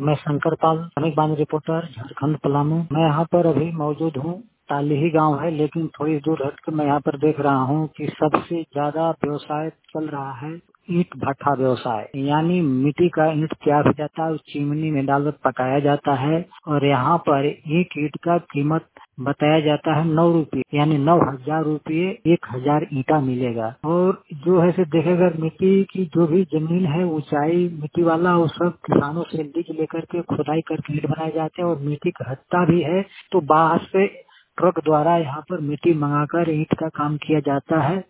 मैं शंकर पाल, श्रमिक बांध रिपोर्टर, झारखंड पलामू। मैं यहाँ पर अभी मौजूद हूँ। ताली ही गांव है, लेकिन थोड़ी दूर हटकर मैं यहाँ पर देख रहा हूँ कि सबसे ज्यादा व्यवसाय चल रहा है ईंट भट्ठा व्यवसाय। यानी मिट्टी का ईंट तैयार हो जाता है, उस चिमनी में डालकर पकाया जाता है और यहाँ पर एक ईंट का कीमत बताया जाता है 9 रुपये, यानी 9,000 रुपये 1,000 ईंटा मिलेगा। और जो है से देखेगा मिट्टी की जो भी जमीन है, ऊंचाई मिट्टी वाला, वो सब किसानों से लीज लेकर के खुदाई करके ईंट बनाए जाते हैं। और मिट्टी का हत्ता भी है, तो बाहर से ट्रक द्वारा यहाँ पर मिट्टी मंगाकर ईंट का काम किया जाता है।